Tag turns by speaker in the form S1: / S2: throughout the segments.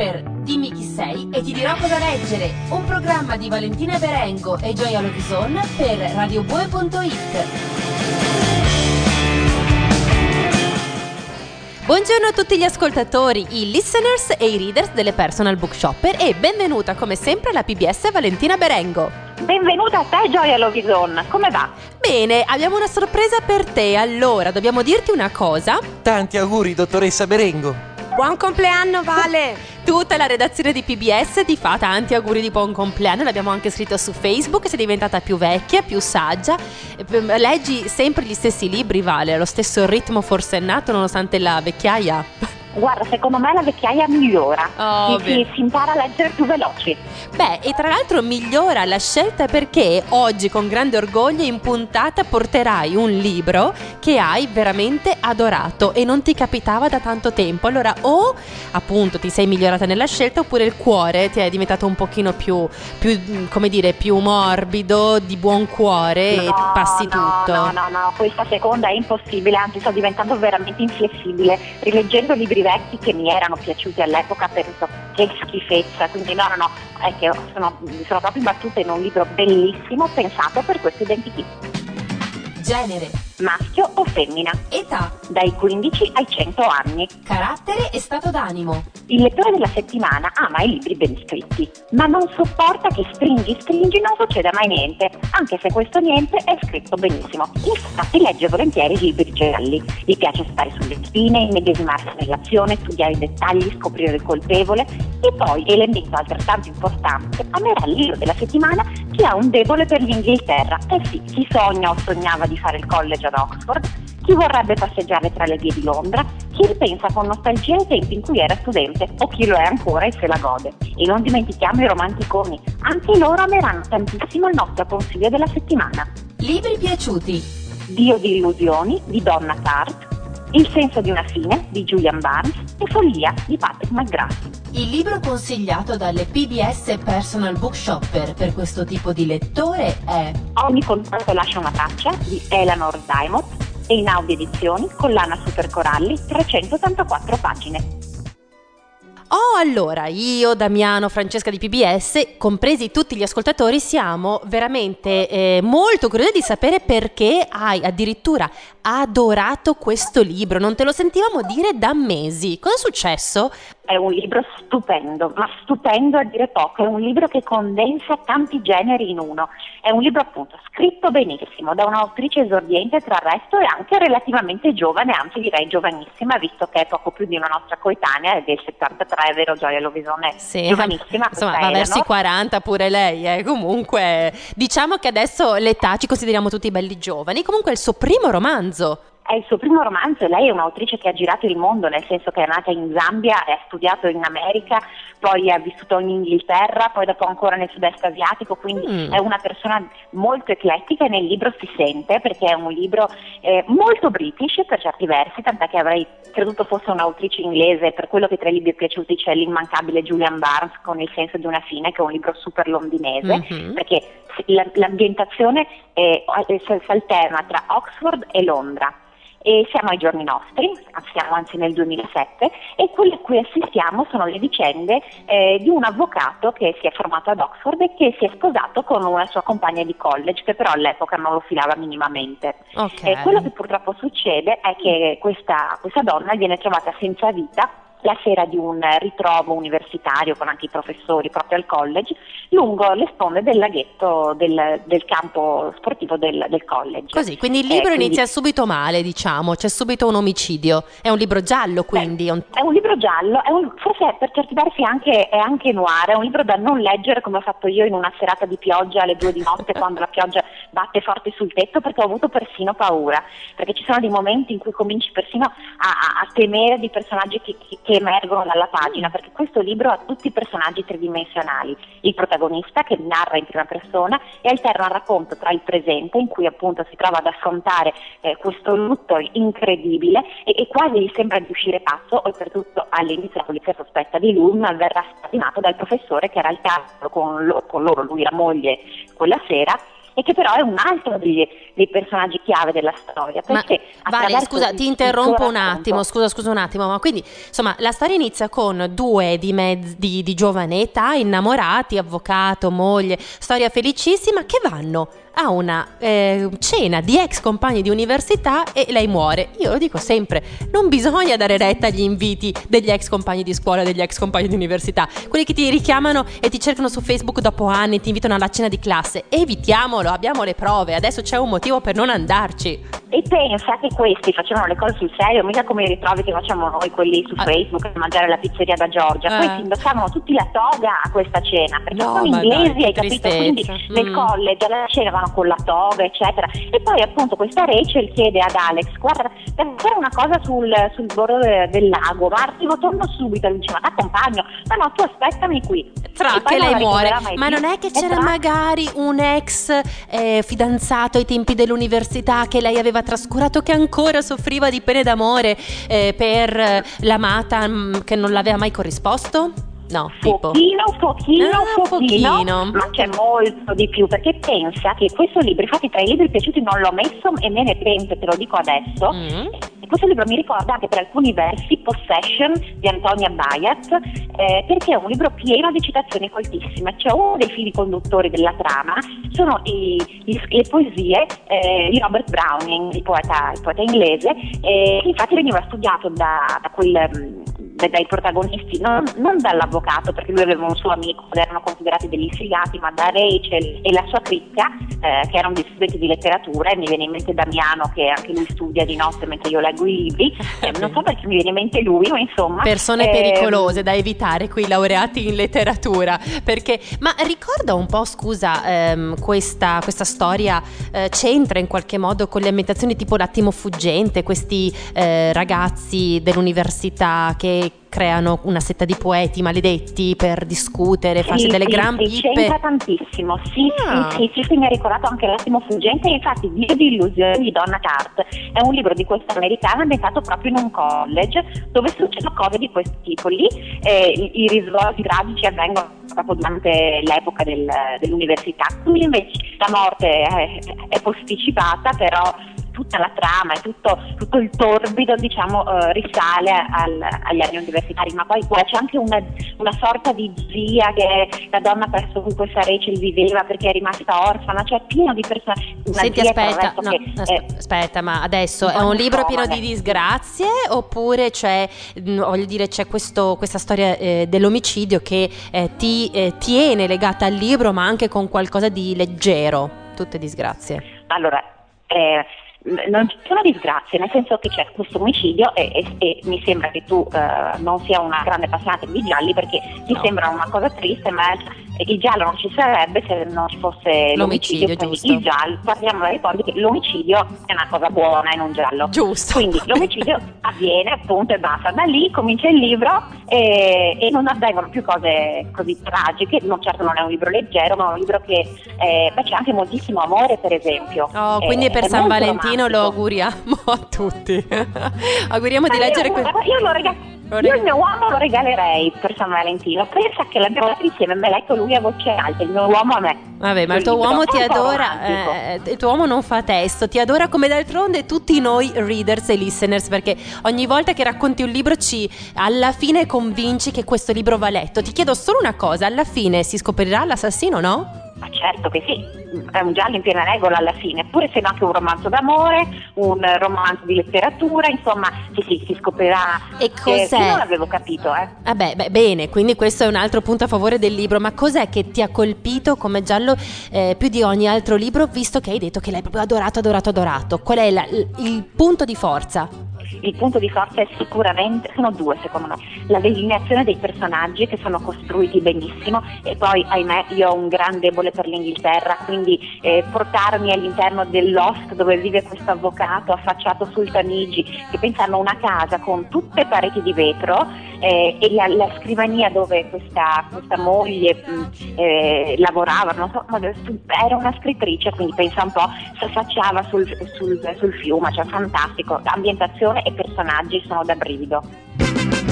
S1: Shopper, dimmi chi sei e ti dirò cosa leggere. Un programma di Valentina Berengo e Gioia Lovison per radiobue.it.
S2: Buongiorno a tutti gli ascoltatori, i listeners e i readers delle Personal Book Shopper e benvenuta come sempre alla PBS Valentina Berengo.
S3: Benvenuta a te Gioia Lovison, come va?
S2: Bene, abbiamo una sorpresa per te, allora dobbiamo dirti una cosa.
S4: Tanti auguri dottoressa Berengo.
S2: Buon compleanno Vale! Tutta la redazione di PBS ti fa tanti auguri di buon compleanno, l'abbiamo anche scritto su Facebook, sei diventata più vecchia, più saggia, leggi sempre gli stessi libri Vale, allo stesso ritmo forsennato nonostante la vecchiaia.
S3: Guarda, secondo me la vecchiaia migliora, si impara a leggere più veloci.
S2: Beh, e tra l'altro migliora la scelta perché oggi con grande orgoglio in puntata porterai un libro che hai veramente adorato e non ti capitava da tanto tempo. Allora o appunto ti sei migliorata nella scelta oppure il cuore ti è diventato un pochino più come dire, più morbido, di buon cuore e passi tutto.
S3: No, questa seconda è impossibile, anzi sto diventando veramente inflessibile. Rileggendo libri vecchi che mi erano piaciuti all'epoca penso che schifezza, quindi no, è che sono proprio imbattuta in un libro bellissimo pensato per questo identity.
S1: Genere:
S3: maschio o femmina.
S1: età:
S3: dai 15 ai 100 anni.
S1: carattere e stato d'animo.
S3: Il lettore della settimana ama i libri ben scritti, ma non sopporta che stringi non succeda mai niente, anche se questo niente è scritto benissimo. Infatti legge volentieri libri gialli. Gli piace stare sulle spine, immedesimarsi nell'azione, studiare i dettagli, scoprire il colpevole. E poi, elemento altrettanto importante, amerà il libro della settimana chi ha un debole per l'Inghilterra. Sì, chi sogna o sognava di fare il college ad Oxford, chi vorrebbe passeggiare tra le vie di Londra, chi ripensa con nostalgia ai tempi in cui era studente o chi lo è ancora e se la gode. E non dimentichiamo i romanticoni, anche loro ameranno tantissimo il nostro consiglio della settimana.
S1: Libri piaciuti:
S3: Dio di illusioni di Donna Tartt, Il senso di una fine di Julian Barnes e Follia di Patrick McGrath.
S1: il libro consigliato dalle PBS Personal Book Shopper per questo tipo di lettore è
S3: Ogni contatto lascia una traccia di Eleanor Diamond e in audio edizioni collana Super Coralli, 384 pagine.
S2: Allora, io, Damiano, Francesca di PBS, compresi tutti gli ascoltatori, siamo veramente molto curiosi di sapere perché hai addirittura adorato questo libro. Non te lo sentivamo dire da mesi. Cosa è successo?
S3: È un libro stupendo, ma stupendo a dire poco. È un libro che condensa tanti generi in uno. È un libro appunto scritto benissimo da un'autrice esordiente tra il resto e anche relativamente giovane, anzi direi giovanissima, visto che è poco più di una nostra coetanea, è del 73, è vero Gioia Lovison?
S2: Sì,
S3: giovanissima.
S2: Insomma, va verso i 40 pure lei, Comunque, diciamo che adesso l'età ci consideriamo tutti belli giovani. Comunque è il suo primo romanzo.
S3: È il suo primo romanzo e lei è un'autrice che ha girato il mondo, nel senso che è nata in Zambia, ha studiato in America, poi ha vissuto in Inghilterra, poi dopo ancora nel sud-est asiatico, quindi è una persona molto eclettica e nel libro si sente perché è un libro molto british per certi versi, tant'è che avrei creduto fosse un'autrice inglese. Per quello che tra i libri piaciuti c'è l'immancabile Julian Barnes con Il senso di una fine, che è un libro super londinese, perché l'ambientazione si alterna tra Oxford e Londra. E siamo ai giorni nostri, siamo anzi nel 2007, e quelle a cui assistiamo sono le vicende di un avvocato che si è formato ad Oxford e che si è sposato con una sua compagna di college, che però all'epoca non lo filava minimamente.
S2: Okay.
S3: Quello che purtroppo succede è che questa donna viene trovata senza vita la sera di un ritrovo universitario con anche i professori proprio al college, lungo le sponde del laghetto del campo sportivo del college.
S2: Così, quindi il libro inizia subito male, diciamo, c'è subito un omicidio. È un libro giallo, quindi.
S3: È un libro giallo, forse per certi versi è anche noir, è un libro da non leggere come ho fatto io in una serata di pioggia alle 2 di notte quando la pioggia batte forte sul tetto, perché ho avuto persino paura, perché ci sono dei momenti in cui cominci persino a temere di personaggi che emergono dalla pagina, perché questo libro ha tutti i personaggi tridimensionali. Il protagonista che narra in prima persona e alterna il racconto tra il presente, in cui appunto si trova ad affrontare questo lutto incredibile e quasi gli sembra di uscire pazzo, oltretutto all'inizio la polizia sospetta di lui, ma verrà scatinato dal professore che era al tavolo con loro, lui la moglie, quella sera, e che però è un altro dei personaggi chiave della storia. Perché
S2: Vale, scusa, ti interrompo un attimo, scusa un attimo, ma quindi insomma la storia inizia con due di giovane età, innamorati, avvocato, moglie, storia felicissima, che vanno a una cena di ex compagni di università e lei muore. Io lo dico sempre, non bisogna dare retta agli inviti degli ex compagni di scuola, degli ex compagni di università, quelli che ti richiamano e ti cercano su Facebook dopo anni, ti invitano alla cena di classe. Evitiamolo, abbiamo le prove, adesso c'è un motivo per non andarci.
S3: E pensa che questi facevano le cose sul serio, mica come i ritrovi che facciamo noi quelli su Facebook a mangiare la pizzeria da Giorgia. Questi indossavano tutti la toga a questa cena, perché sono inglesi, hai capito? Quindi nel college alla cena vanno con la toga, eccetera. E poi appunto questa Rachel chiede ad Alex: guarda, devo fare una cosa sul bordo del lago, ma arrivo, torno subito. E lui dice: ma t'accompagno. No, tu aspettami qui.
S2: Che lei muore. Ma non è che c'era magari un ex fidanzato ai tempi dell'università che lei aveva trascurato, che ancora soffriva di pene d'amore per l'amata che non l'aveva mai corrisposto? No,
S3: pochino, ma c'è molto di più, perché pensa che questo libro, infatti tra i libri piaciuti non l'ho messo e me ne pento, te lo dico adesso. E questo libro mi ricorda anche per alcuni versi Possession di Antonia Bayat, perché è un libro pieno di citazioni coltissime. Cioè uno dei fili conduttori della trama sono le poesie di Robert Browning, il poeta inglese, che infatti veniva studiato dai protagonisti, non dall'avvocato, perché lui aveva un suo amico ed erano considerati degli sfigati, ma da Rachel e la sua cricca, che erano dei studenti di letteratura. E mi viene in mente Damiano, che anche lui studia di notte mentre io leggo i libri, non so perché mi viene in mente lui, ma insomma
S2: persone pericolose da evitare, quei laureati in letteratura. Perché, ma ricorda un po', scusa, questa storia c'entra in qualche modo con le ambientazioni tipo L'attimo fuggente, questi ragazzi dell'università che creano una setta di poeti maledetti per discutere, farsi delle gran pippe.
S3: C'entra tantissimo, sì, mi ha ricordato anche L'attimo fuggente. Infatti Dio di illusione di Donna Tartt è un libro di questa americana ambientato proprio in un college dove succedono cose di questo tipo lì. I risvolti tragici avvengono proprio durante l'epoca dell'università. Qui invece la morte è posticipata, però tutta la trama e tutto il torbido, diciamo, risale agli anni universitari. Ma poi c'è anche una sorta di zia che è la donna presso cui questa Rachel viveva perché è rimasta orfana, cioè pieno di persone.
S2: Senti, aspetta, ma adesso è un libro pieno di disgrazie, oppure c'è questa storia dell'omicidio che ti tiene legata al libro, ma anche con qualcosa di leggero? Tutte disgrazie.
S3: Allora, non ci sono disgrazie, nel senso che c'è questo omicidio e mi sembra che tu non sia una grande appassionata di gialli, perché ti sembra una cosa triste, ma il giallo non ci sarebbe se non ci fosse l'omicidio. Quindi
S2: giusto.
S3: Il giallo, partiamo dai ricordi che l'omicidio è una cosa buona in un giallo,
S2: giusto.
S3: Quindi l'omicidio avviene, appunto, e basta. Da lì comincia il libro e non avvengono più cose così tragiche. Certo non è un libro leggero, ma è un libro che c'è anche moltissimo amore, per esempio.
S2: Quindi per San Valentino lo auguriamo a tutti. Auguriamo di leggere
S3: io il mio uomo lo regalerei per San Valentino. Pensa che l'abbiamo letto insieme, me l'ha letto lui a voce alta, il mio uomo a me.
S2: Vabbè, ma il tuo uomo ti adora, il tuo uomo non fa testo, ti adora come d'altronde tutti noi readers e listeners, perché ogni volta che racconti un libro alla fine convinci che questo libro va letto. Ti chiedo solo una cosa, alla fine si scoprirà l'assassino, no?
S3: Ma certo che sì, è un giallo in piena regola alla fine, pur essendo anche un romanzo d'amore, un romanzo di letteratura, insomma, si scoprirà.
S2: E cos'è?
S3: Io non l'avevo capito,
S2: Bene, quindi questo è un altro punto a favore del libro, ma cos'è che ti ha colpito come giallo più di ogni altro libro, visto che hai detto che l'hai proprio adorato? Qual è il punto di forza?
S3: Il punto di forza è sicuramente, sono due secondo me, la delineazione dei personaggi che sono costruiti benissimo, e poi ahimè io ho un gran debole per l'Inghilterra, quindi portarmi all'interno dell'host dove vive questo avvocato affacciato sul Tamigi, che pensano una casa con tutte pareti di vetro e la scrivania dove questa moglie lavorava, non so, era una scrittrice, quindi pensa un po', si affacciava sul fiume, cioè fantastico, ambientazione e personaggi sono da brivido.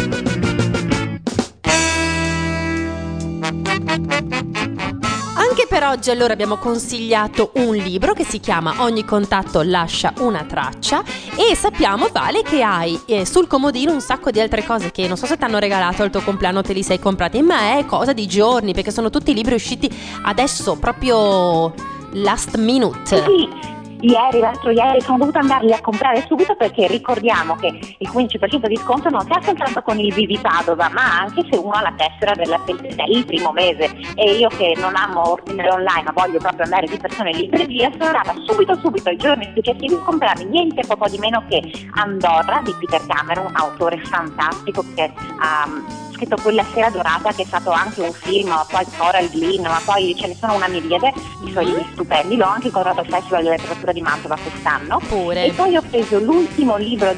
S2: Anche per oggi allora abbiamo consigliato un libro che si chiama Ogni contatto lascia una traccia, e sappiamo, Vale, che hai sul comodino un sacco di altre cose che non so se ti hanno regalato al tuo compleanno, te li sei comprati, ma è cosa di giorni, perché sono tutti libri usciti adesso, proprio last minute.
S3: Sì. L'altro ieri sono dovuta andarli a comprare subito, perché ricordiamo che il 15% di sconto non sta soltanto con il BV Padova, ma anche se uno ha la tessera del primo mese. E io, che non amo ordinare online ma voglio proprio andare di persona in libreria, sono andata subito i giorni successivi a comprarmi niente poco di meno che Andorra di Peter Cameron, un autore fantastico che ha scritto Quella sera dorata, che è stato anche un film, poi Coral Green, ma poi ce ne sono una miriade di suoi libri stupendi. L'ho anche incontrato al Festival della Letteratura di Mantova quest'anno.
S2: Pure.
S3: E poi ho preso l'ultimo libro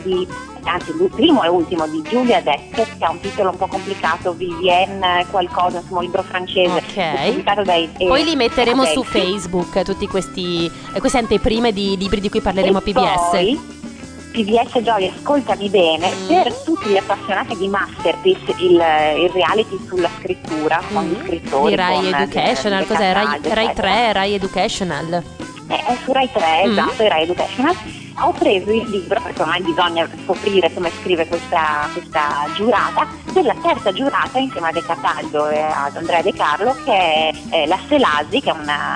S3: il primo e ultimo di Giulia Dette, che ha un titolo un po' complicato, Vivienne qualcosa, insomma un libro francese, pubblicato
S2: poi li metteremo su Facebook, tutti questi anteprime di libri di cui parleremo a PBS.
S3: Poi PBS Gioia, ascoltami bene, per tutti gli appassionati di Masterpiece, il reality sulla scrittura con gli scrittori
S2: di Rai Educational, cos'è? Rai 3, Rai Educational.
S3: È su Rai 3, esatto, Rai Educational. Ho preso il libro, perché ormai bisogna scoprire come scrive questa giurata, della terza giurata insieme a De Cataldo e ad Andrea De Carlo, che è la Selasi, che è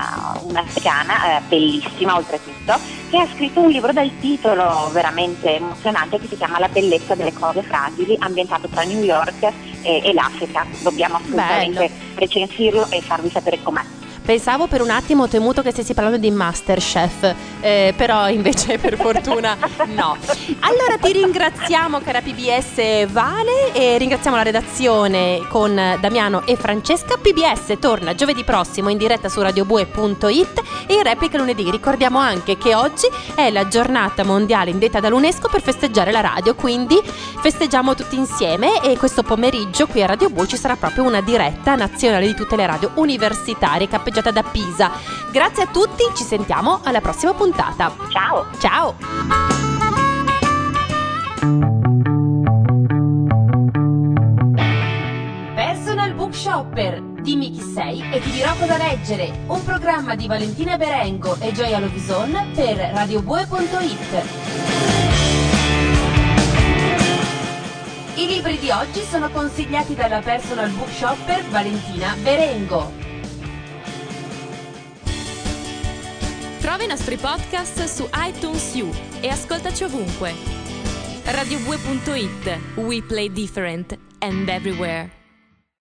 S3: un'africana bellissima oltretutto, che ha scritto un libro dal titolo veramente emozionante che si chiama La bellezza delle cose fragili, ambientato tra New York e l'Africa. Dobbiamo assolutamente recensirlo e farvi sapere com'è.
S2: Pensavo per un attimo, ho temuto che stessi parlando di Masterchef, però invece per fortuna no. Allora ti ringraziamo, cara PBS Vale, e ringraziamo la redazione con Damiano e Francesca. PBS torna giovedì prossimo in diretta su radiobue.it e in replica lunedì. Ricordiamo anche che oggi è la giornata mondiale indetta dall'UNESCO per festeggiare la radio, quindi festeggiamo tutti insieme, e questo pomeriggio qui a Radio Bue ci sarà proprio una diretta nazionale di tutte le radio universitarie cappeggiate da Pisa. Grazie a tutti, ci sentiamo alla prossima puntata.
S3: Ciao.
S2: Ciao.
S1: Personal Bookshopper, dimmi chi sei e ti dirò cosa leggere. Un programma di Valentina Berengo e Gioia Lovison per radiobue.it. I libri di oggi sono consigliati dalla Personal Bookshopper Valentina Berengo.
S5: Trova i nostri podcast su iTunes U e ascoltaci ovunque. radiobue.it. We play different and everywhere.